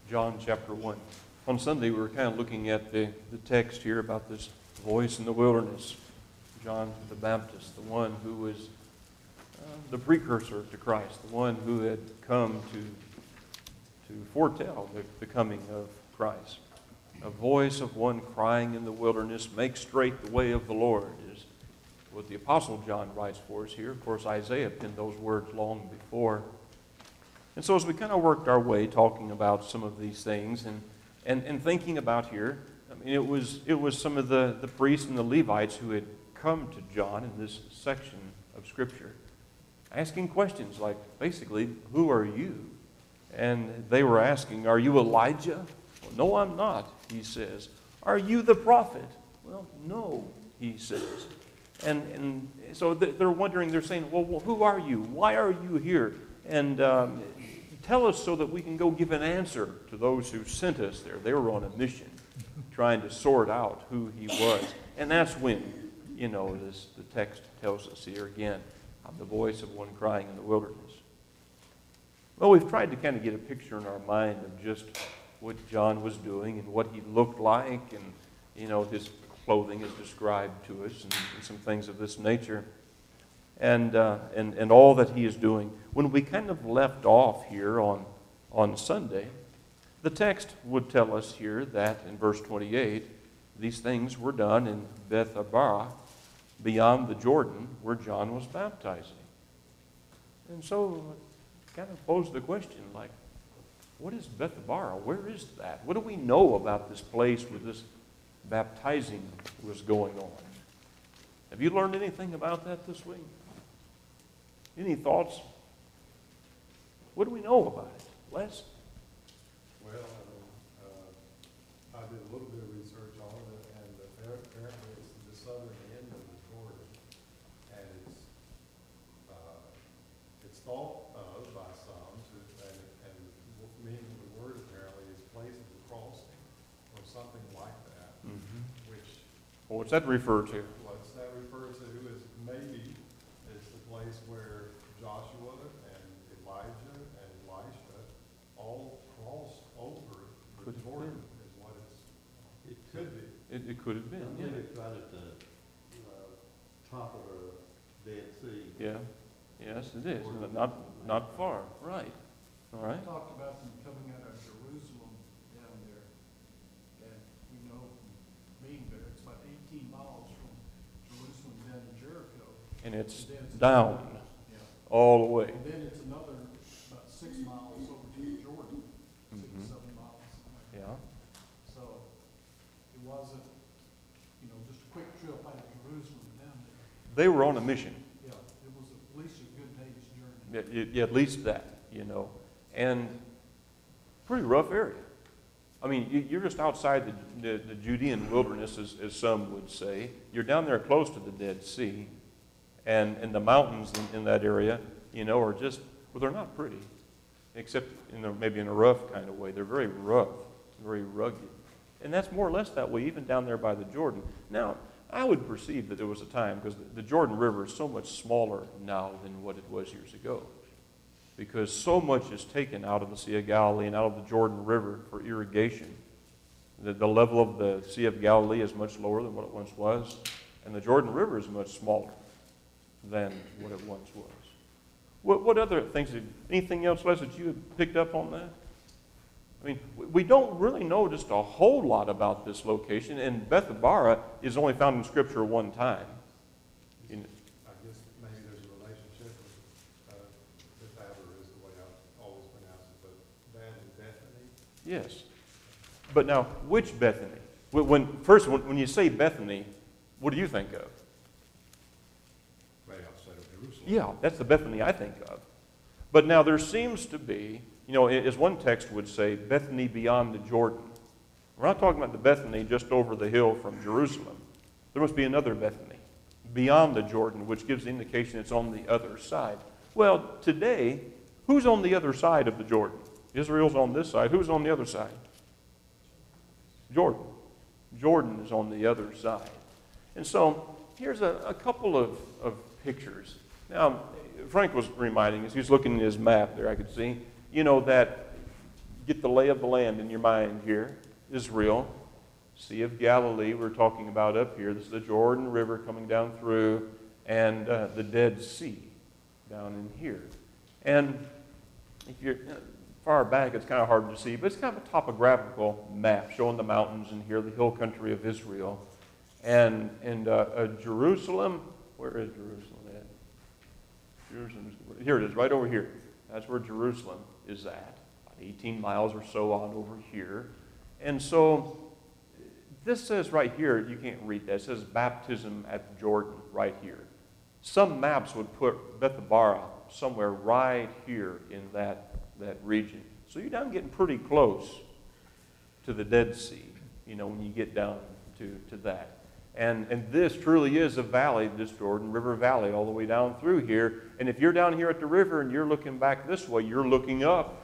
John chapter 1. On Sunday, we were kind of looking at the text here about this voice in the wilderness. John the Baptist, the one who was the precursor to Christ, the one who had come to foretell the coming of Christ. A voice of one crying in the wilderness, make straight the way of the Lord, is what the Apostle John writes for us here. Of course, Isaiah penned those words long before. And so as we kind of worked our way talking about some of these things and thinking about here, I mean, it was some of the priests and the Levites who had come to John in this section of Scripture, asking questions like, basically, who are you? And they were asking, are you Elijah? Well, no, I'm not, he says. Are you the prophet? Well, no, he says. And so they're wondering, they're saying, well, who are you? Why are you here? And tell us so that we can go give an answer to those who sent us there. They were on a mission, trying to sort out who he was. And that's when, the text tells us here again, I'm the voice of one crying in the wilderness. Well, we've tried to kind of get a picture in our mind of just what John was doing and what he looked like, and, his clothing is described to us and some things of this nature. And all that he is doing. When we kind of left off here on Sunday, the text would tell us here that in verse 28, these things were done in Bethabara, beyond the Jordan, where John was baptizing. And so kind of pose the question, like, what is Bethabara? Where is that? What do we know about this place where this baptizing was going on? Have you learned anything about that this week? Any thoughts? What do we know about it? Les? Well, I did a little bit of research on it, and apparently it's the southern end of the Jordan, and it's thought of by some, and meaning the word apparently is place of the crossing, or something like that, which... Well, what's that refer to? What's that refer to is maybe it's the place where Joshua and Elijah and Elisha all crossed over the Jordan, is what it could be. It could have been, yeah. It's right at the top of the Dead Sea. Yeah. Yes, it is. Not far. Right. All right. Talked about them coming out of Jerusalem down there. And we know from being there, it's about 18 miles from Jerusalem down to Jericho. And it's And then it's down Yeah. all the way. And then it's another about 6 miles over to the Jordan, 6 7 miles. Something like Yeah. that. So it wasn't, just a quick trip out of Jerusalem down there. They were on a mission. Yeah, it was at least a good day's journey. Yeah, at least that, And pretty rough area. I mean, you're just outside the Judean wilderness, as some would say. You're down there close to the Dead Sea. And the mountains in that area, are just, well, they're not pretty. Except maybe in a rough kind of way. They're very rough, very rugged. And that's more or less that way, even down there by the Jordan. Now, I would perceive that there was a time, because the Jordan River is so much smaller now than what it was years ago. Because so much is taken out of the Sea of Galilee and out of the Jordan River for irrigation. The level of the Sea of Galilee is much lower than what it once was, and the Jordan River is much smaller than what it once was. What other things, anything else, Les, that you had picked up on that? I mean, we don't really know just a whole lot about this location, and Bethabara is only found in Scripture one time. I guess maybe there's a relationship with Bethabara is the way I always pronounce it, but that and Bethany. Yes. But now, which Bethany? When you say Bethany, what do you think of? Right outside of Jerusalem. Yeah, that's the Bethany I think of. But now there seems to be, as one text would say, Bethany beyond the Jordan. We're not talking about the Bethany just over the hill from Jerusalem. There must be another Bethany beyond the Jordan, which gives the indication it's on the other side. Well, today, who's on the other side of the Jordan? Israel's on this side. Who's on the other side? Jordan. Jordan is on the other side. And so here's a couple of pictures. Now, Frank was reminding us, he was looking at his map there, I could see, that get the lay of the land in your mind here. Israel, Sea of Galilee, we're talking about up here. This is the Jordan River coming down through, and the Dead Sea down in here. And if you're far back, it's kind of hard to see, but it's kind of a topographical map showing the mountains and here the hill country of Israel. And Jerusalem, where is Jerusalem at? Here it is, right over here. That's where Jerusalem is at, about 18 miles or so on over here. And so this says right here, you can't read that, it says baptism at Jordan right here. Some maps would put Bethabara somewhere right here in that region. So you're down getting pretty close to the Dead Sea, when you get down to that. And this truly is a valley, this Jordan River Valley, all the way down through here. And if you're down here at the river and you're looking back this way, you're looking up.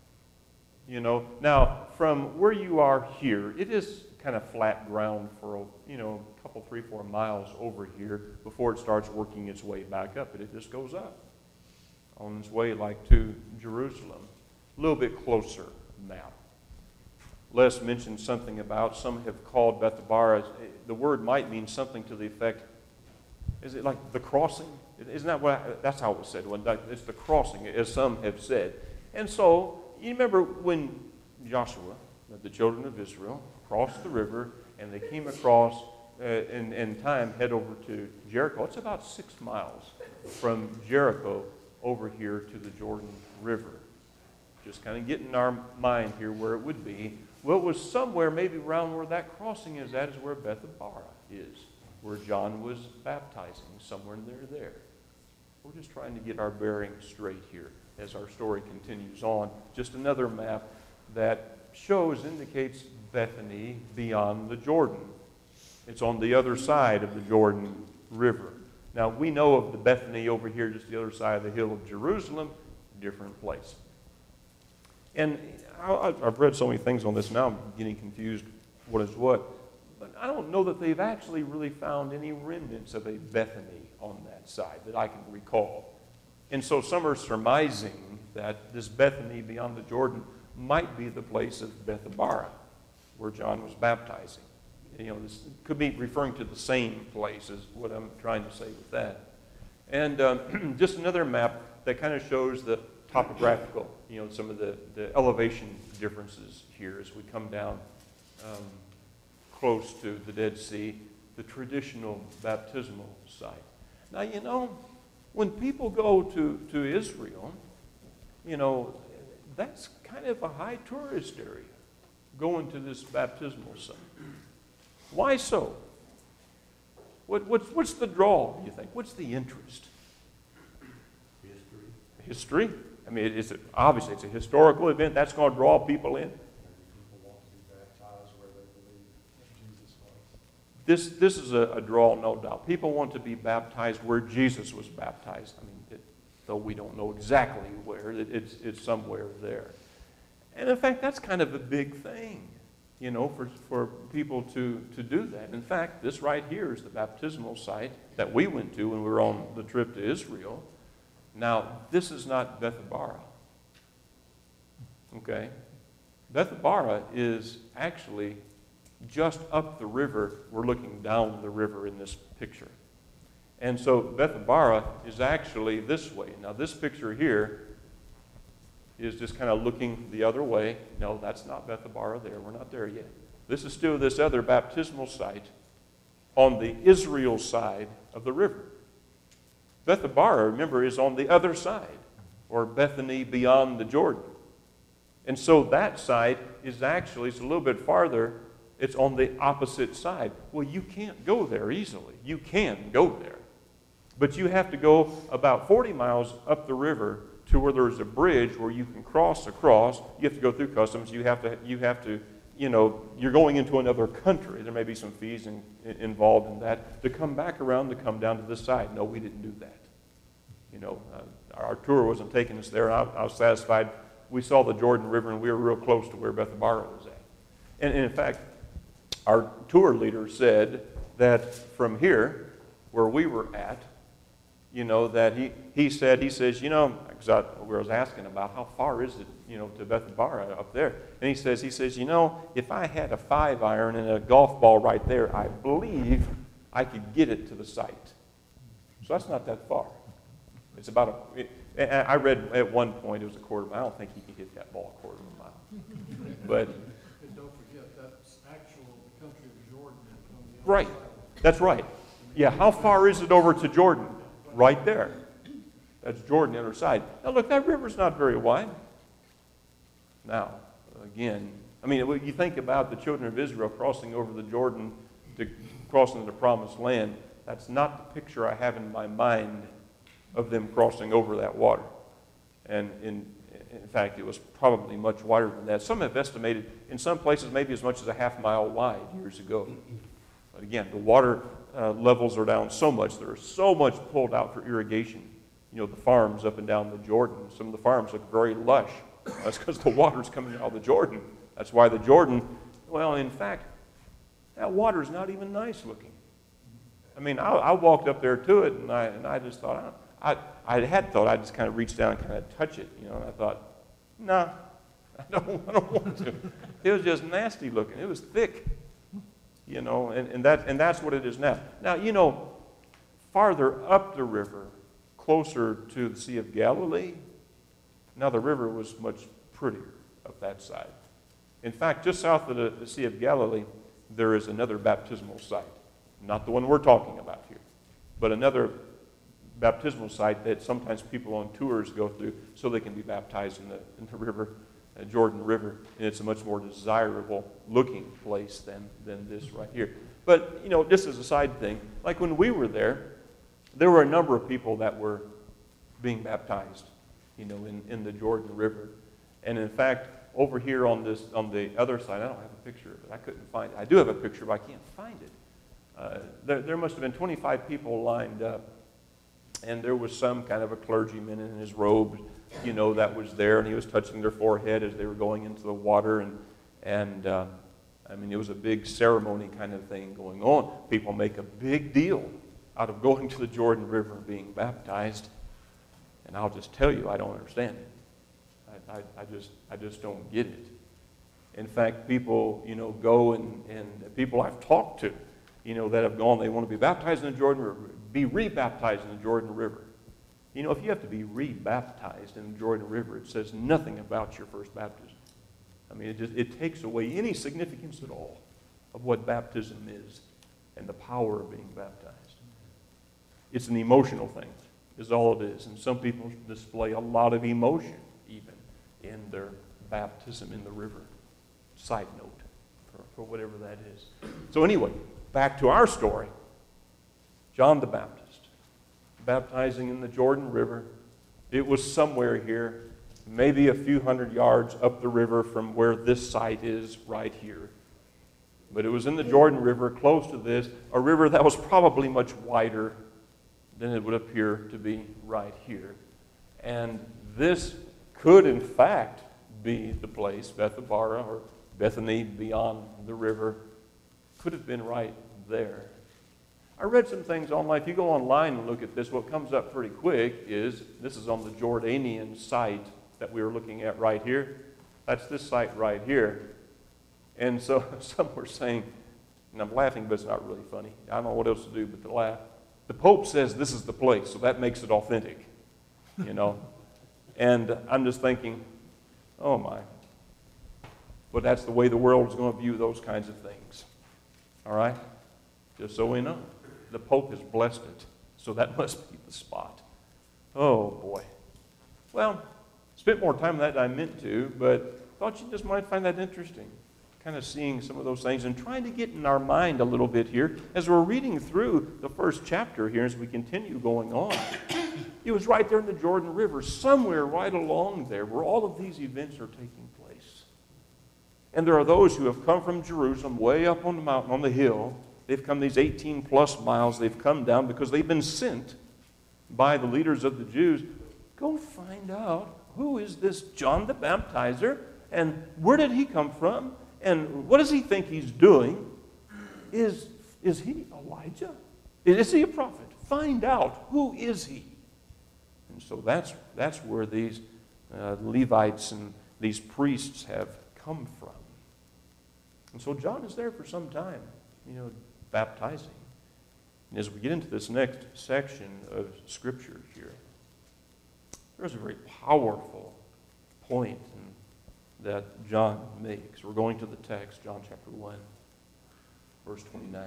Now, from where you are here, it is kind of flat ground for a couple, 3-4 miles over here before it starts working its way back up. But it just goes up on its way like to Jerusalem. A little bit closer now. Les mentioned something about, some have called Bethabara, the word might mean something to the effect, is it like the crossing? Isn't that that's how it was said, it's the crossing, as some have said. And so, you remember when Joshua, the children of Israel, crossed the river, and they came across, in time, head over to Jericho. It's about 6 miles from Jericho over here to the Jordan River. Just kind of getting our mind here where it would be. Well, it was somewhere, maybe around where that crossing is at, is where Bethabara is, where John was baptizing, somewhere there. We're just trying to get our bearings straight here as our story continues on. Just another map that indicates Bethany beyond the Jordan. It's on the other side of the Jordan River. Now, we know of the Bethany over here, just the other side of the hill of Jerusalem, different place. And I've read so many things on this, now I'm getting confused what is what. But I don't know that they've actually really found any remnants of a Bethany on that side that I can recall. And so some are surmising that this Bethany beyond the Jordan might be the place of Bethabara, where John was baptizing. This could be referring to the same place is what I'm trying to say with that. And just another map that kind of shows the topographical, some of the elevation differences here as we come down close to the Dead Sea, the traditional baptismal site. Now, when people go to Israel, that's kind of a high tourist area, going to this baptismal site. Why so? What's the draw, do you think? What's the interest? History? I mean, obviously it's a historical event. That's going to draw people in. People want to be baptized where they believe Jesus was. This is a draw, no doubt. People want to be baptized where Jesus was baptized. I mean, though we don't know exactly where, it's somewhere there. And in fact, that's kind of a big thing, for people to do that. In fact, this right here is the baptismal site that we went to when we were on the trip to Israel. Now, this is not Bethabara. Okay? Bethabara is actually just up the river. We're looking down the river in this picture. And so Bethabara is actually this way. Now, this picture here is just kind of looking the other way. No, that's not Bethabara there. We're not there yet. This is still this other baptismal site on the Israel side of the river. Bethabara, remember, is on the other side, or Bethany beyond the Jordan. And so that side is actually, it's a little bit farther, it's on the opposite side. Well, you can't go there easily. You can go there. But you have to go about 40 miles up the river to where there's a bridge where you can cross across. You have to go through customs. You have to, you're going into another country. There may be some fees involved in that to come back around to come down to this side. No, we didn't do that. Our tour wasn't taking us there. I was satisfied. We saw the Jordan River, and we were real close to where Bethabara was at. And in fact, our tour leader said that from here, where we were at, that he says, because I was asking about how far is it, to Bethabara up there. And he says, if I had a 5-iron and a golf ball right there, I believe I could get it to the site. So that's not that far. It's about I read at one point it was a quarter mile. I don't think he can hit that ball a quarter of a mile. But And don't forget, that's actual the country of Jordan on the other right, side. that's right. Yeah, how far is it over to Jordan? Right there. That's Jordan, the other side. Now look, that river's not very wide. Now, again, when you think about the children of Israel crossing over the Jordan to crossing the promised land, that's not the picture I have in my mind of them crossing over that water. And in fact, it was probably much wider than that. Some have estimated, in some places, maybe as much as a half-mile wide years ago. But again, the water levels are down so much. There is so much pulled out for irrigation. The farms up and down the Jordan, some of the farms look very lush. That's because the water's coming out of the Jordan. That's why the Jordan, in fact, that water's not even nice looking. I walked up there to it, and I just thought, I had thought I'd just kind of reach down and kind of touch it, and I thought, nah, I don't want to. It was just nasty looking. It was thick, and that's what it is now. Now, farther up the river, closer to the Sea of Galilee, now the river was much prettier up that side. In fact, just south of the Sea of Galilee, there is another baptismal site. Not the one we're talking about here, but another baptismal site that sometimes people on tours go through so they can be baptized in the river, Jordan River, and it's a much more desirable looking place than this right here. But, just as a side thing, like when we were there were a number of people that were being baptized, in the Jordan River. And in fact, over here on the other side, I don't have a picture of it. I couldn't find it. I do have a picture, but I can't find it. There must have been 25 people lined up. And there was some kind of a clergyman in his robe, that was there, and he was touching their forehead as they were going into the water. And it was a big ceremony kind of thing going on. People make a big deal out of going to the Jordan River and being baptized. And I'll just tell you, I don't understand it. I just don't get it. In fact, people, go and people I've talked to, that have gone, they want to be baptized in the Jordan River, be rebaptized in the Jordan River. If you have to be rebaptized in the Jordan River, it says nothing about your first baptism. It takes away any significance at all of what baptism is and the power of being baptized. It's an emotional thing, is all it is. And some people display a lot of emotion, even, in their baptism in the river. Side note, for whatever that is. So anyway, back to our story. John the Baptist, baptizing in the Jordan River. It was somewhere here, maybe a few hundred yards up the river from where this site is right here. But it was in the Jordan River, close to this, a river that was probably much wider than it would appear to be right here. And this could, in fact, be the place, Bethabara or Bethany beyond the river, could have been right there. I read some things online. If you go online and look at this, what comes up pretty quick is, this is on the Jordanian site that we were looking at right here. That's this site right here. And so some were saying, and I'm laughing, but it's not really funny. I don't know what else to do but to laugh. The Pope says this is the place, so that makes it authentic, And I'm just thinking, oh my. But that's the way the world is going to view those kinds of things. All right? Just so we know. The Pope has blessed it, so that must be the spot. Oh, boy. Well, spent more time on that than I meant to, but thought you just might find that interesting, kind of seeing some of those things and trying to get in our mind a little bit here as we're reading through the first chapter here as we continue going on. It was right there in the Jordan River, somewhere right along there where all of these events are taking place. And there are those who have come from Jerusalem way up on the mountain, on the hill. They've come these 18 plus miles. They've come down because they've been sent by the leaders of the Jews. Go find out, who is this John the Baptizer? And where did he come from? And what does he think he's doing? Is he Elijah? Is he a prophet? Find out, who is he? And so that's where these Levites and these priests have come from. And so John is there for some time, baptizing. And as we get into this next section of Scripture here, there's a very powerful point that John makes. We're going to the text, John chapter 1, verse 29.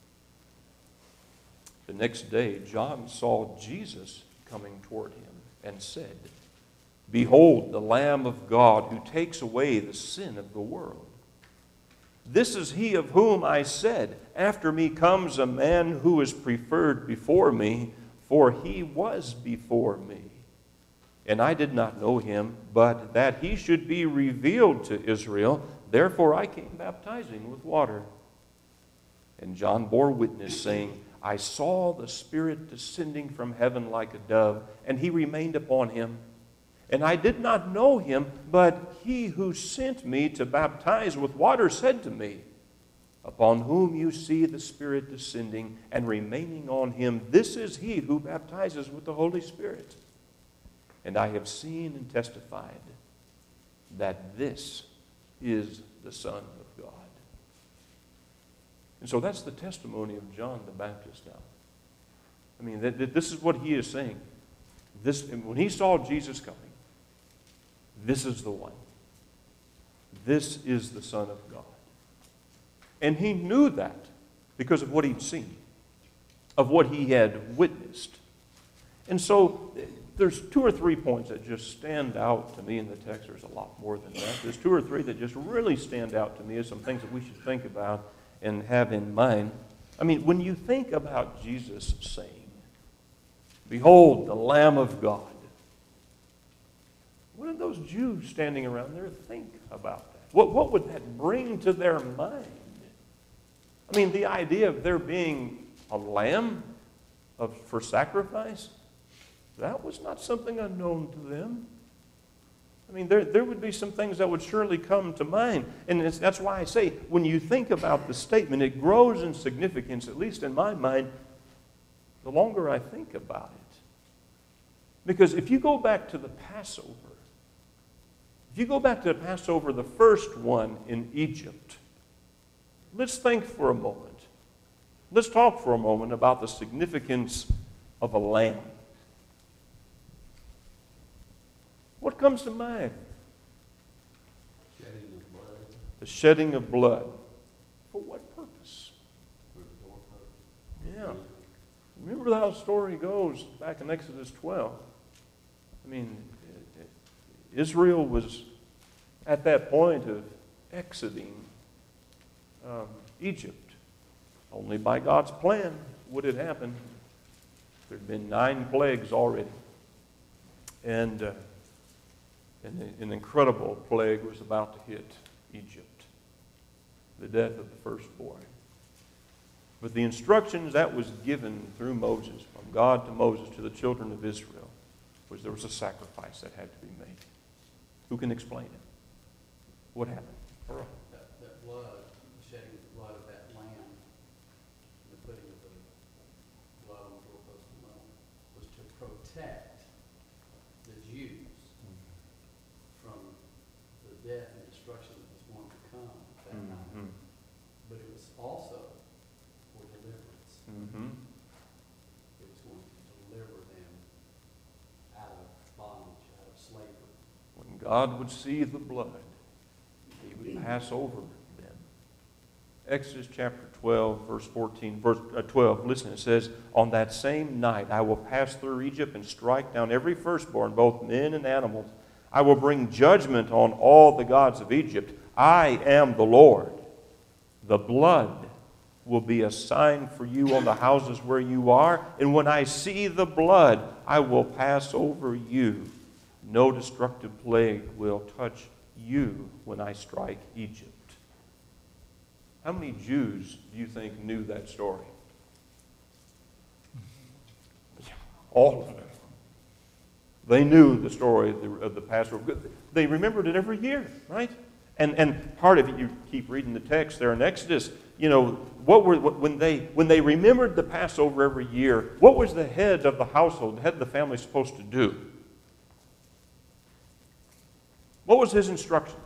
The next day, John saw Jesus coming toward him and said, "Behold, the Lamb of God who takes away the sin of the world. This is he of whom I said, after me comes a man who is preferred before me, for he was before me. And I did not know him, but that he should be revealed to Israel. Therefore I came baptizing with water." And John bore witness, saying, "I saw the Spirit descending from heaven like a dove, and he remained upon him. And I did not know him, but he who sent me to baptize with water said to me, Upon whom you see the Spirit descending and remaining on him, this is he who baptizes with the Holy Spirit. And I have seen and testified that this is the Son of God." And so that's the testimony of John the Baptist now. I mean, this is what he is saying. When he saw Jesus coming, this is the one. This is the Son of God. And he knew that because of what he'd seen, of what he had witnessed. And so there's 2 or 3 points that just stand out to me in the text. There's a lot more than that. There's 2 or 3 that just really stand out to me as some things that we should think about and have in mind. I mean, when you think about Jesus saying, "Behold, the Lamb of God," what did those Jews standing around there think about that? What would that bring to their mind? I mean, the idea of there being a lamb for sacrifice, that was not something unknown to them. I mean, there would be some things that would surely come to mind. And that's why I say, when you think about the statement, it grows in significance, at least in my mind, the longer I think about it. Because if you go back to the Passover, the first one in Egypt, let's think for a moment. Let's talk for a moment about the significance of a lamb. What comes to mind? Shedding of blood. The shedding of blood. For what purpose? For the doorpost. Yeah. Remember how the story goes back in Exodus 12. I mean, Israel was at that point of exiting Egypt. Only by God's plan would it happen. There had been 9 plagues already. And an incredible plague was about to hit Egypt. The death of the firstborn. But the instructions that was given through Moses, from God to Moses to the children of Israel, was there was a sacrifice that had to be made. Who can explain it? What happened? That blood, shedding the blood of that lamb, the putting of the blood on the doorpost alone, was to protect the Jews from the death and destruction that was going to come at that time. But it was also for deliverance. It was going to deliver them out of bondage, out of slavery. When God would see the blood, he would pass over them. Exodus chapter 12, verse 12, listen, it says, "On that same night I will pass through Egypt and strike down every firstborn, both men and animals. I will bring judgment on all the gods of Egypt. I am the Lord. The blood will be a sign for you on the houses where you are, and when I see the blood, I will pass over you. No destructive plague will touch you when I strike Egypt." How many Jews do you think knew that story? All of them. They knew the story of the Passover. They remembered it every year, right? And part of it, you keep reading the text there in Exodus, when they remembered the Passover every year, what was the head of the household, the head of the family supposed to do? What was his instructions?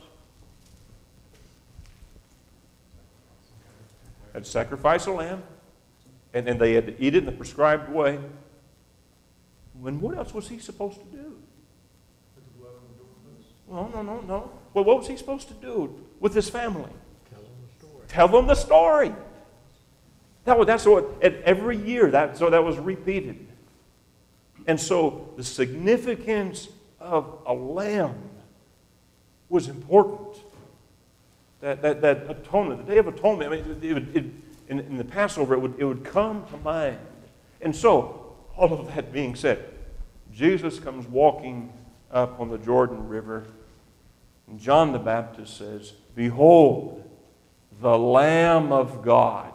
Had to sacrifice a lamb, and they had to eat it in the prescribed way. When what else was he supposed to do? Put the blood on the doorpost. Well, no. Well, what was he supposed to do with his family? Tell them the story. Tell them the story. That's what, every year, that was repeated. And so the significance of a lamb was important. That atonement, the Day of Atonement, I mean, in the Passover, it would come to mind. And so, all of that being said, Jesus comes walking up on the Jordan River, and John the Baptist says, "Behold, the Lamb of God."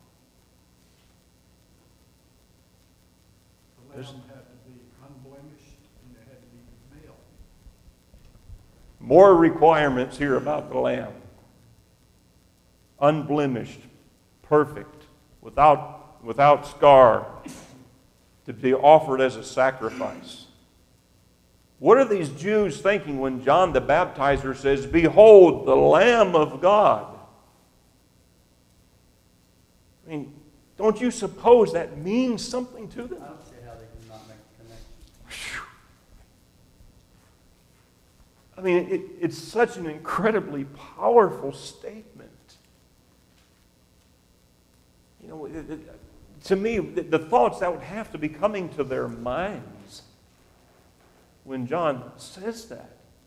The lamb had to be unblemished and it had to be male. More requirements here about the Lamb. Unblemished, perfect, without scar, to be offered as a sacrifice. What are these Jews thinking when John the Baptizer says, "Behold, the Lamb of God"? I mean, don't you suppose that means something to them? I don't see how they can not make the connection. I mean, it's such an incredibly powerful statement. You know, to me, the thoughts that would have to be coming to their minds when John says that,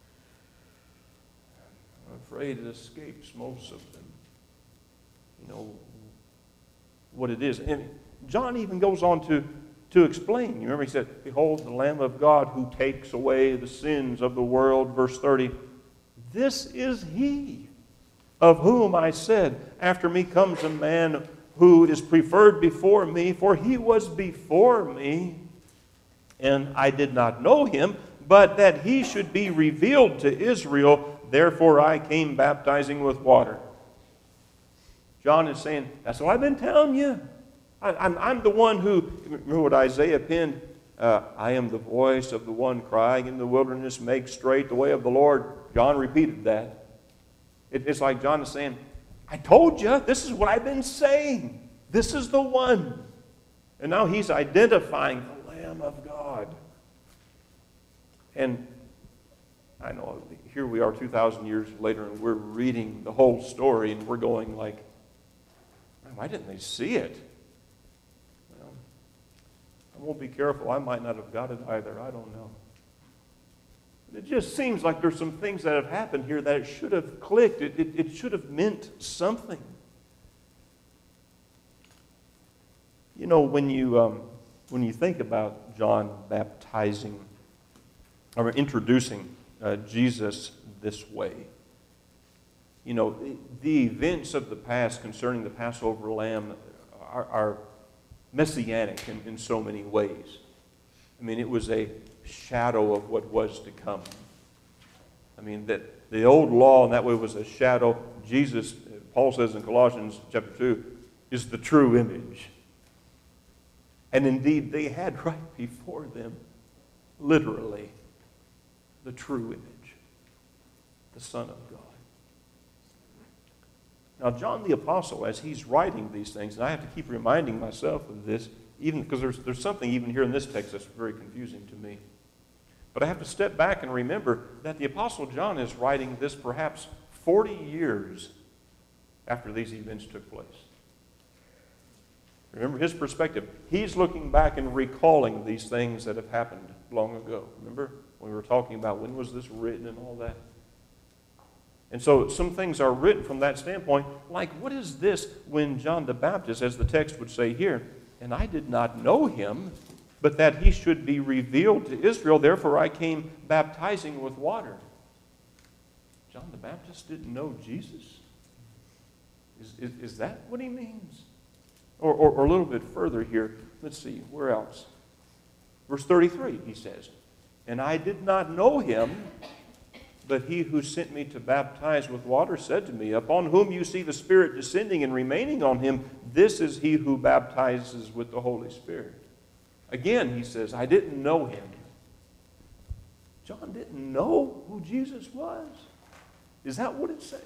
I'm afraid it escapes most of them. You know, what it is. And John even goes on to explain. You remember he said, "Behold, the Lamb of God who takes away the sins of the world." Verse 30, "This is he of whom I said, after me comes a man who is preferred before me, for he was before me, and I did not know him, but that he should be revealed to Israel, therefore I came baptizing with water." John is saying, that's what I've been telling you. I'm the one who, remember what Isaiah penned? "I am the voice of the one crying in the wilderness, make straight the way of the Lord." John repeated that. It's like John is saying, I told you, this is what I've been saying. This is the one. And now he's identifying the Lamb of God. And I know, here we are 2,000 years later, and we're reading the whole story, and we're going like, why didn't they see it? Well, I won't be careful. I might not have got it either. I don't know. It just seems like there's some things that have happened here that it should have clicked. It should have meant something. You know, when you think about John baptizing or introducing Jesus this way, you know, the events of the past concerning the Passover lamb are messianic in so many ways. I mean, it was a shadow of what was to come. I mean, that the old law in that way was a shadow. Jesus, Paul says in Colossians chapter 2, is the true image. And indeed, they had right before them, literally, the true image, the Son of God. Now, John the Apostle, as he's writing these things, and I have to keep reminding myself of this, even because there's something even here in this text that's very confusing to me. But I have to step back and remember that the Apostle John is writing this perhaps 40 years after these events took place. Remember his perspective. He's looking back and recalling these things that have happened long ago. Remember when we were talking about when was this written and all that? And so some things are written from that standpoint, like what is this when John the Baptist, as the text would say here, "And I did not know him, but that he should be revealed to Israel, therefore I came baptizing with water." John the Baptist didn't know Jesus? Is that what he means? Or a little bit further here, let's see, where else? Verse 33, he says, "And I did not know him, but he who sent me to baptize with water said to me, upon whom you see the Spirit descending and remaining on him, this is he who baptizes with the Holy Spirit." Again, he says, I didn't know him. John didn't know who Jesus was. Is that what it's saying?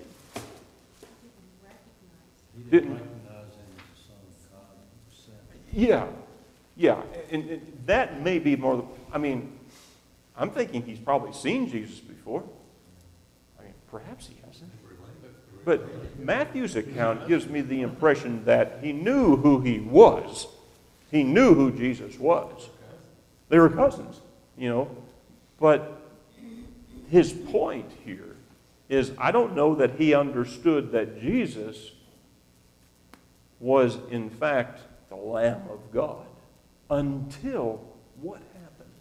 He Didn't- didn't recognize him as the Son of God who was sent. Yeah, yeah. And that may be more, I mean, I'm thinking he's probably seen Jesus before. I mean, perhaps he hasn't. But Matthew's account gives me the impression that he knew who he was. He knew who Jesus was. They were cousins, you know. But his point here is, I don't know that he understood that Jesus was, in fact, the Lamb of God until what happened?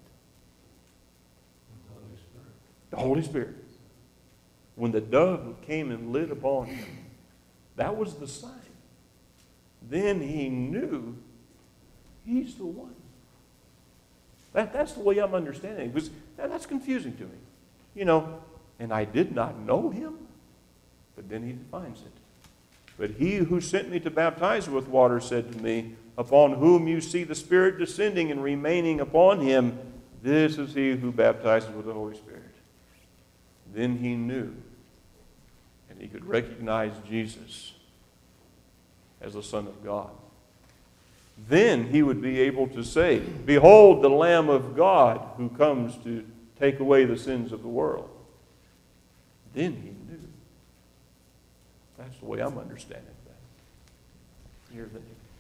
The Holy Spirit. When the dove came and lit upon him, that was the sign. Then he knew he's the one. That's the way I'm understanding it. Because that's confusing to me. You know, and I did not know him, but then he defines it. But he who sent me to baptize with water said to me, upon whom you see the Spirit descending and remaining upon him, this is he who baptizes with the Holy Spirit. Then he knew, and he could recognize Jesus as the Son of God. Then he would be able to say, behold the Lamb of God who comes to take away the sins of the world. Then he knew. That's the way I'm understanding that. Here,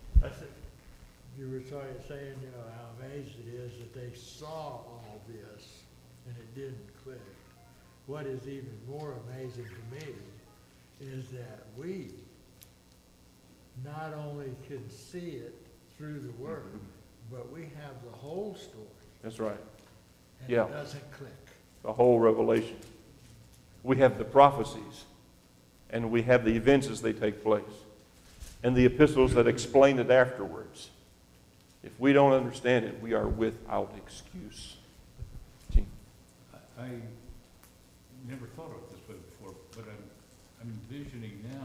You were saying, you know, how amazed it is that they saw all this and it didn't click. What is even more amazing to me is that we not only can see it through the Word, but we have the whole story. that's right. And Yeah. it doesn't click. The whole Revelation. We have the prophecies, and we have the events as they take place, and the epistles that explain it afterwards. If we don't understand it, we are without excuse. Gene? I never thought of it this way before, but I'm envisioning now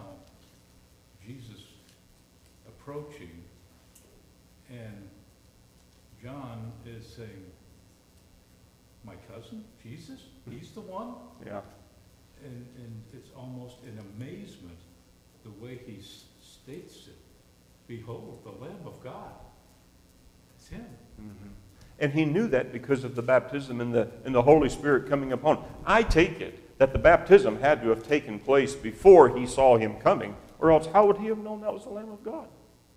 Jesus approaching, and John is saying, my cousin, Jesus? He's the one? Yeah. And it's almost in amazement the way he states it. Behold, the Lamb of God. It's him. Mm-hmm. And he knew that because of the baptism and the Holy Spirit coming upon him. I take it that the baptism had to have taken place before he saw him coming, or else how would he have known that was the Lamb of God?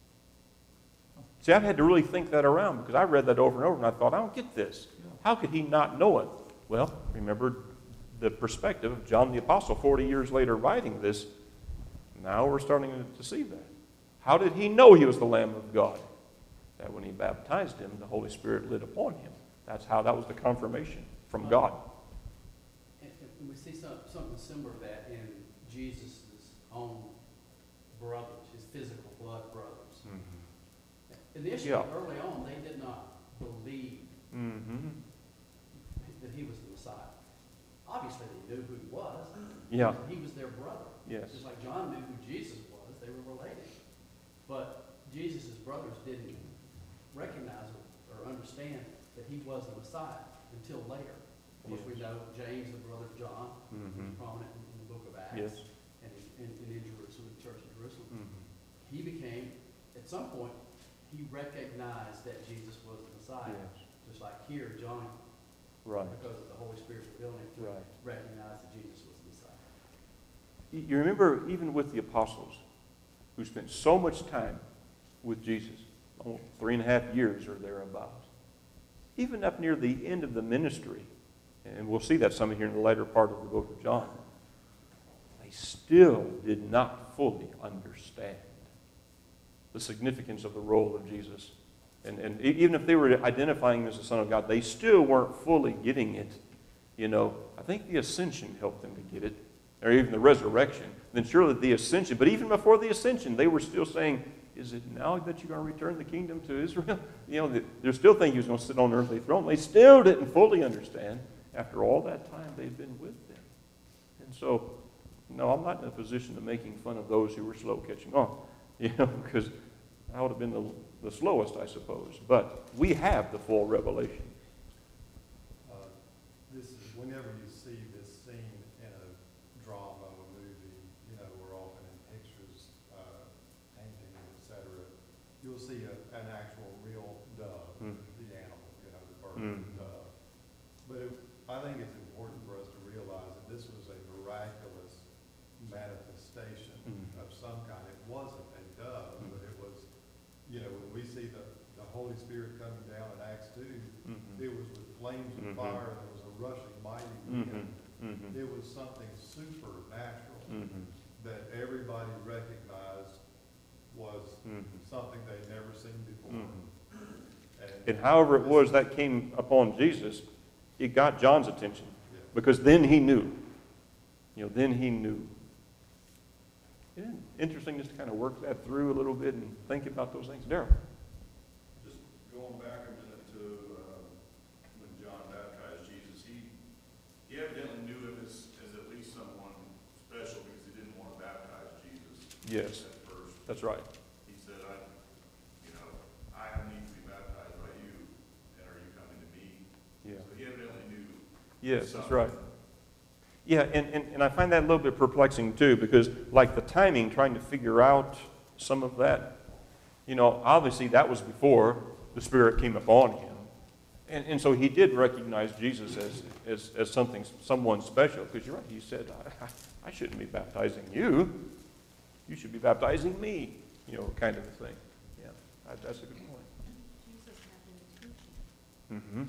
See, I've had to really think that around because I read that over and over and I thought, I don't get this. How could he not know it? Well, remember the perspective of John the Apostle 40 years later writing this. Now we're starting to see that. How did he know he was the Lamb of God? That when he baptized him, the Holy Spirit lit upon him. That's how that was the confirmation from God. And we see something similar to that in Jesus' own brothers, his physical blood brothers. Initially, Yeah. early on, they did not believe Mm-hmm. that he was the Messiah. Obviously, they knew who he was. Yeah. He was their brother. Yes. Just like John knew who Jesus was, they were related. But Jesus' brothers didn't recognize or understand that he was the Messiah until later. Of course, we know James, the brother of John, who's prominent in the book of Acts, Yes. and in Jerusalem, the church of Jerusalem. Mm-hmm. He became, at some point, he recognized that Jesus was the Messiah. Yes. Just like here, John, Right. because of the Holy Spirit revealing it, Right. recognized that Jesus was the Messiah. You remember even with the apostles who spent so much time with Jesus, 3.5 years or thereabouts, even up near the end of the ministry, and we'll see that some here in the later part of the book of John, they still did not fully understand the significance of the role of Jesus. And even if they were identifying him as the Son of God, they still weren't fully getting it. You know, I think the ascension helped them to get it, or even the resurrection. Then surely the ascension. But even before the ascension, they were still saying, is it now that you're going to return the kingdom to Israel? You know, they're still thinking he was going to sit on the earthly throne. They still didn't fully understand after all that time they'd been with them. And so, no, I'm not in a position of making fun of those who were slow catching on. You know, because I would have been the slowest, I suppose. But we have the full revelation. This is whenever you see this scene in a drama or movie, you know, or often in pictures, paintings, et cetera, you'll see an actual real dove, the animal, you know, the bird, the dove. But I think it's important for us to realize that this was a miraculous manifestation of some kind. It wasn't a dove, but it was, you know, when we see the Holy Spirit coming down in Acts 2, it was with flames of fire, and there was a rushing mighty wind. It was something supernatural that everybody recognized was something they'd never seen before. And however it was that came upon Jesus, it got John's attention. Because then he knew. You know, then he knew. Isn't it interesting just to kind of work that through a little bit and think about those things? Daryl. Just going back a minute to when John baptized Jesus, he evidently knew him as at least someone special because he didn't want to baptize Jesus Yes, at first. that's right. He said, I need to be baptized by you, and are you coming to me? Yeah. So he evidently knew. Yes, that's right. Yeah, and I find that a little bit perplexing too, because like the timing, trying to figure out some of that, you know, obviously that was before the Spirit came upon him. And so he did recognize Jesus as someone special, because you're right, he said, I shouldn't be baptizing you. You should be baptizing me, you know, kind of a thing. Yeah, that's a good point. Jesus had been teaching, Mm-hmm.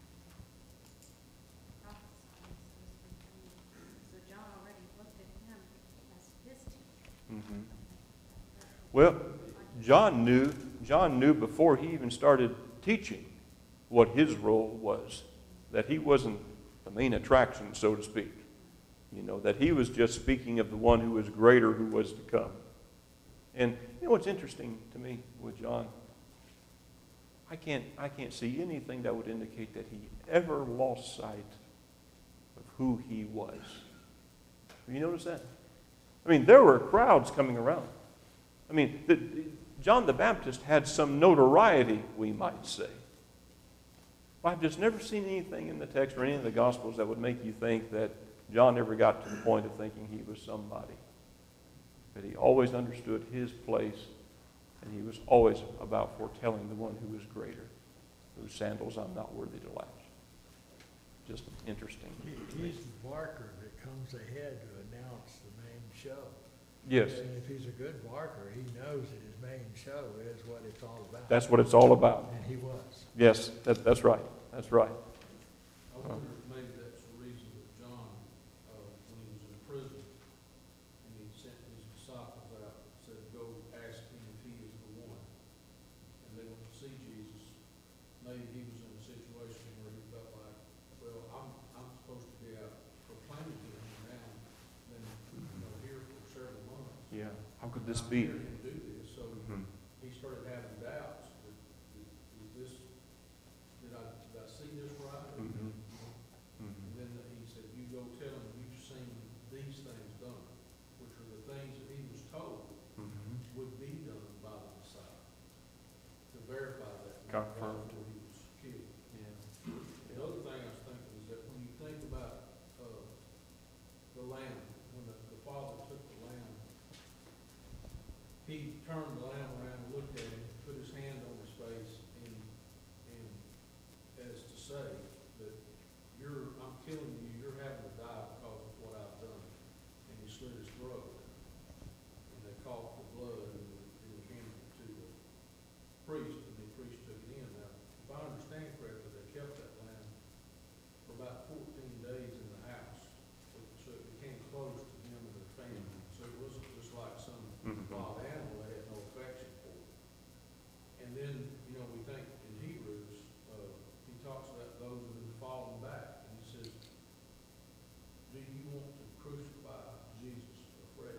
prophesying, so John already looked at him as his teacher. Mm-hmm. Well, John knew before he even started teaching what his role was, that he wasn't the main attraction, so to speak. You know, that he was just speaking of the one who was greater, who was to come. And you know what's interesting to me with John? I can't see anything that would indicate that he ever lost sight of who he was. Have you noticed that? I mean, there were crowds coming around. I mean, John the Baptist had some notoriety, we might say. I've just never seen anything in the text or any of the Gospels that would make you think that John never got to the point of thinking he was somebody. That he always understood his place, and he was always about foretelling the one who was greater, whose sandals I'm not worthy to latch. Just interesting. He's the barker that comes ahead to announce the main show. Yes, And if he's a good barker, he knows that his main show is what it's all about. that's what it's all about. And he was. Yes, that's right. That's right. I wonder if maybe that's the reason that John, when he was in prison, and he sent his disciples out, said, go ask him if he is the one. And they went to see Jesus. Maybe he was in a situation where he felt like, well, I'm supposed to be out proclaiming to him now, then, here for several months. Yeah. How could this I'm be? hearing him do this, so Mhm. he started having doubts. Did I see this right? Mhm. And then he said, you go tell him you've seen these things done, which are the things that he was told Mhm. would be done by the Messiah, to verify that. Confirmed. Before he was killed. Yeah. The other thing I was thinking is that when you think about the lamb, when the father took the lamb, he turned the lamb around and looked at him, put his hand on his face, and as to say that I'm killing you, you're having to die because of what I've done. And he slit his throat. And they caught the blood and handed it to the priest, and the priest took it in. Now, if I understand correctly, they kept that lamb for about 14 days in the house. So it became close to him and their family. So it wasn't just like some wild animal they had no affection for. And then, we think in Hebrews, he talks about those who have fallen back. And he says, do you want to crucify Jesus afresh?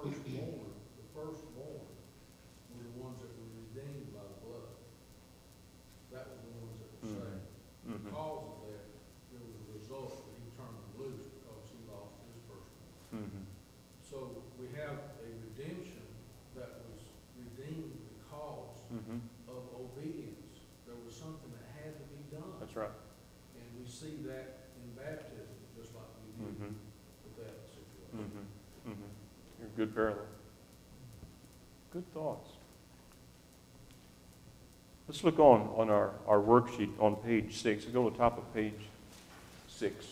firstborn were the ones that were redeemed by the blood. That was the ones that were saved. Mhm. Because of that, there was a result that he turned them loose because he lost his firstborn. Mhm. So we have a redemption that was redeemed because Mhm. of obedience. There was something that had to be done. That's right. And we see that in baptism, just like we do Mhm. with that situation. Mhm. Mhm. You're a good parallel. Good thoughts. Let's look on our worksheet on page 6. Go to the top of page 6.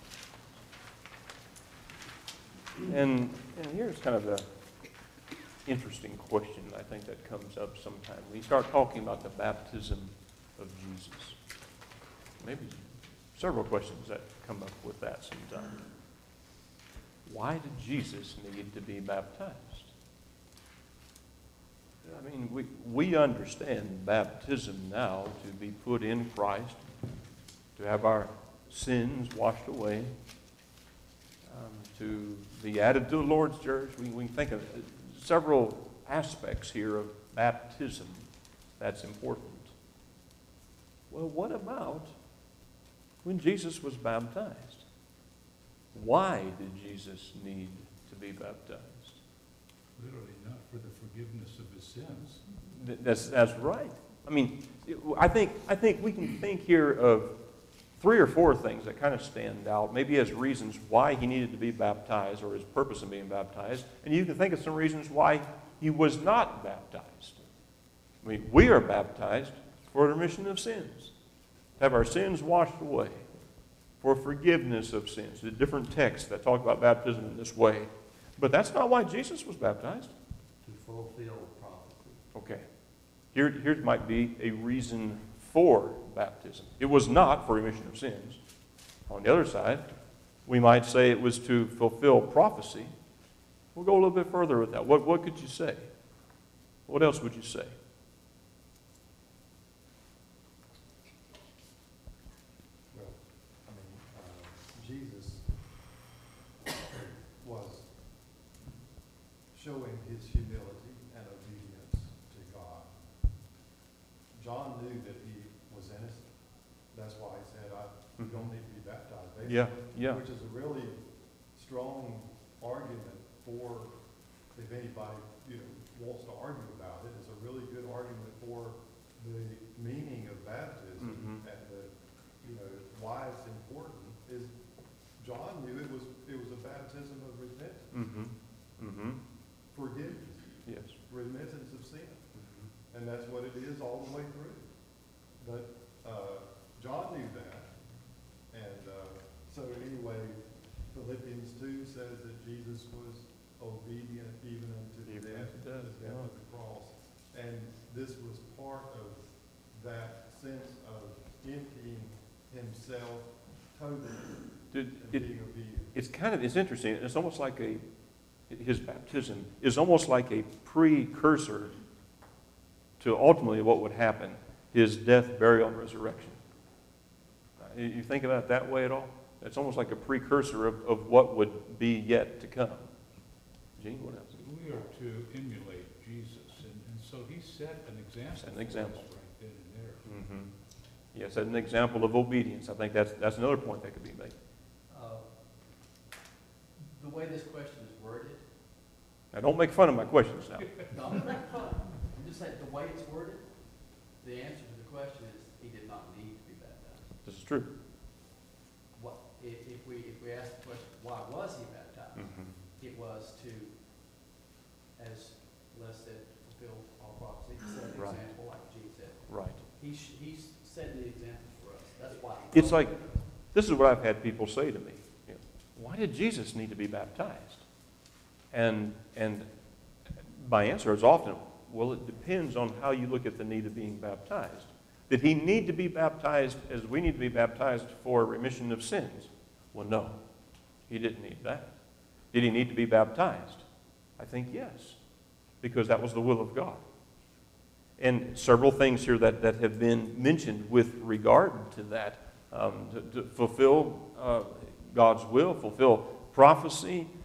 And here's kind of an interesting question I think that comes up sometime. When you start talking about the baptism of Jesus, maybe several questions that come up with that sometime. Why did Jesus need to be baptized? I mean, we understand baptism now to be put in Christ, to have our sins washed away, to be added to the Lord's church. We can think of several aspects here of baptism that's important. Well, what about when Jesus was baptized? Why did Jesus need to be baptized? Literally not for the forgiveness of his sins. That's right. I mean, I think we can think here of 3 or 4 things that kind of stand out, maybe as reasons why he needed to be baptized or his purpose in being baptized. And you can think of some reasons why he was not baptized. I mean, we are baptized for the remission of sins, to have our sins washed away, for forgiveness of sins. There are different texts that talk about baptism in this way. But that's not why Jesus was baptized. To fulfill prophecy. Okay. Here might be a reason for baptism. It was not for remission of sins. On the other side, we might say it was to fulfill prophecy. We'll go a little bit further with that. What could you say? What else would you say? Well, I mean, Jesus was showing his humility and obedience to God. John knew that he was innocent. That's why he said, you don't need to be baptized. Yeah, basically, yeah. Which is a really strong argument for, if anybody, wants to argue about it, it's a really good argument for the meaning of baptism Mhm. and why it's important is John knew it was a baptism of repentance, Mm-hmm. Mm-hmm. forgiveness, Yes. remittance of sin. Mm-hmm. And that's what it is all the way through. But John knew that. And so anyway, Philippians 2 says that Jesus was obedient even unto the Even death, unto the death, death yeah. of the cross. And this was part of that sense of emptying himself totally and being obedient. It's interesting. It's almost like his baptism is almost like a precursor to ultimately what would happen, his death, burial, and resurrection. You think about it that way at all? It's almost like a precursor of what would be yet to come. Gene, what else? We are to emulate Jesus, and so he set an example. Set an example. For us right then and there. Mm-hmm. Yes, as an example of obedience. I think that's another point that could be made. The way this question is worded, Now, don't make fun of my questions now. no, I'm not fun. I'm just saying, the way it's worded, the answer to the question is, he did not need to be baptized. This is true. What, if we ask the question, why was he baptized? Mm-hmm. It was to, as Les said, fulfill all prophecy, set an Right. example, like Gene said. Right. He's setting the example for us. That's why. It's like, this is what I've had people say to me. Why did Jesus need to be baptized? And my answer is often, well, it depends on how you look at the need of being baptized. Did he need to be baptized as we need to be baptized for remission of sins? Well, no. He didn't need that. Did he need to be baptized? I think yes, because that was the will of God. And several things here that have been mentioned with regard to that, to fulfill God's will, fulfill prophecy,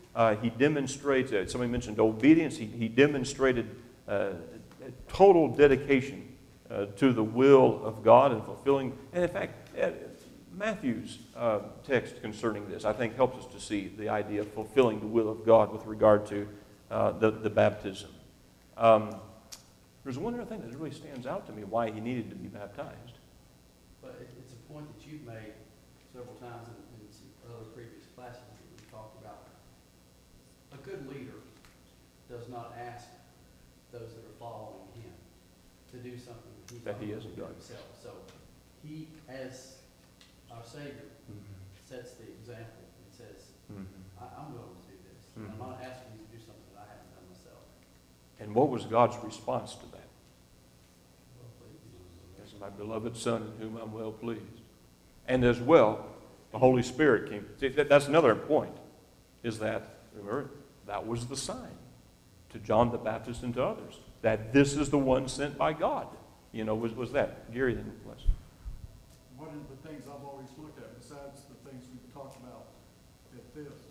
he demonstrates, somebody mentioned obedience, he demonstrated total dedication to the will of God and fulfilling. And in fact, Matthew's text concerning this, I think, helps us to see the idea of fulfilling the will of God with regard to the baptism. There's one other thing that really stands out to me why he needed to be baptized. But it's a point that you've made several times in some other previous classes that we've talked about. A good leader does not ask those that are following him to do something That he not hasn't willing to do done. himself. So he, as our Savior, sets the example and says, I'm willing to do this. I'm not asking you to do something that I haven't done myself. And what was God's response to that? Well, please. As my beloved Son in whom I'm well pleased. And as well, the Holy Spirit came. See, that's another point, is that, remember, that was the sign to John the Baptist and to others, that this is the one sent by God. You know, was that. Gary, then, Les. One of the things I've always looked at, besides the things we've talked about at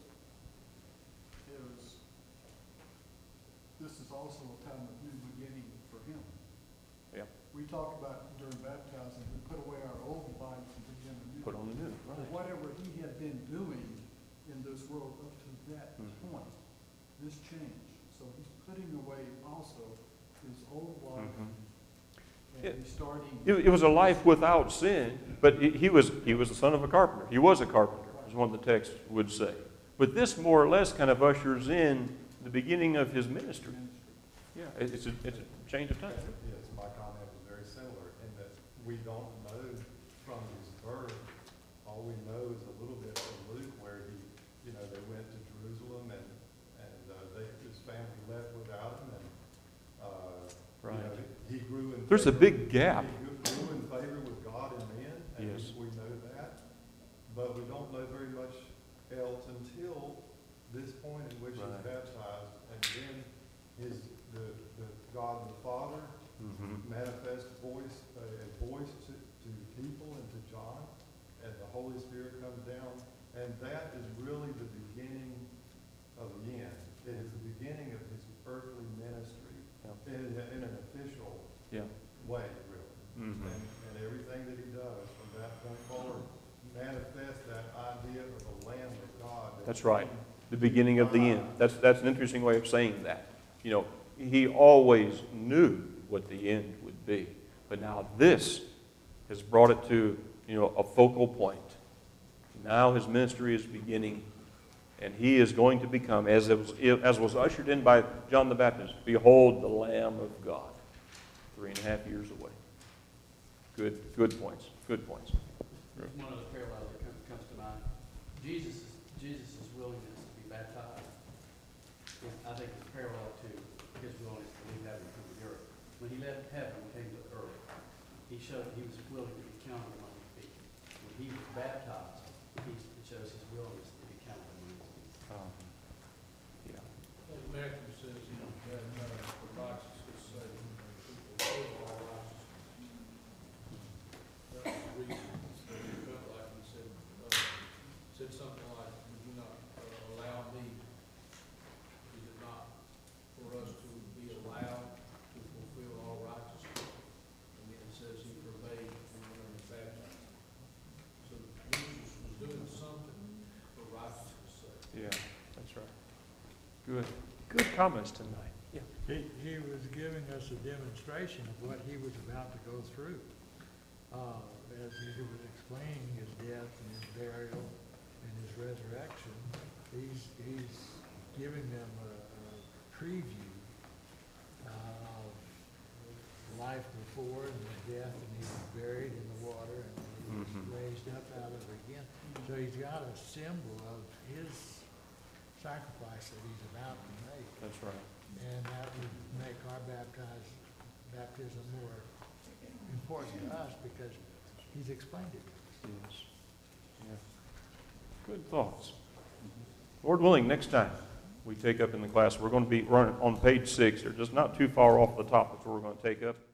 this is also a time of new beginning for him. Yeah. We talk about during baptizing, we put away our old life and begin anew. Put on the new, But right. whatever he had been doing in this world up to that point, this changed. So he's putting away also his old life. And he's starting. It was a life without sin, but he was the son of a carpenter. He was a carpenter, as one of the texts would say. But this more or less kind of ushers in the beginning of his ministry. Yeah, it's a change of time. Yes, my comment was very similar in that we don't know from his birth. All we know is a little bit from Luke where they went to Jerusalem and his family left without him, and Right. he grew in. There's a favor- big gap. He grew in favor with God and men, and Yes. we know that, but we don't know very much else until this point in which Right. he's baptized, and then the God the Father manifest a voice to people and to John, and the Holy Spirit comes down, and that is really the beginning of the end. It is the beginning of his earthly ministry in an official way, really. And everything that he does from that point forward manifests that idea of the Lamb of God. That's right. The beginning of the end. That's an interesting way of saying that. You know, he always knew what the end would be. But now this has brought it to, a focal point. Now his ministry is beginning, and he is going to become, as was ushered in by John the Baptist, behold the Lamb of God. 3.5 years away. Good points. Good points. One other parallel that comes to mind. Jesus' willingness to be baptized, I think, is parallel to his willingness to leave heaven and come to the earth. When he left heaven and came to earth, he showed he was willing to be counted among his people. When he was baptized, it shows his willingness to be counted among his people. Yeah. As Matthew says, he was baptized for righteousness' sake, people for all righteousness. That was the reason that he felt like he said something like, would you not allow me? Is it not for us to be allowed to fulfill all righteousness? And then it says he forbade when we were baptized. So Jesus was doing something for righteousness' sake. Yeah, that's right. Good comments tonight. Yeah. He was giving us a demonstration of what he was about to go through. As he was explaining his death and his burial and his resurrection, he's giving them a preview of life before and his death, and he was buried in the water and he was raised up out of it again. So he's got a symbol of his sacrifice that he's about to make. That's right. And that would make our baptism more important to us because he's explained it. Yes. Yeah. Good thoughts. Lord willing, next time we take up in the class, we're on page 6. They're just not too far off the top. That's where we're going to take up.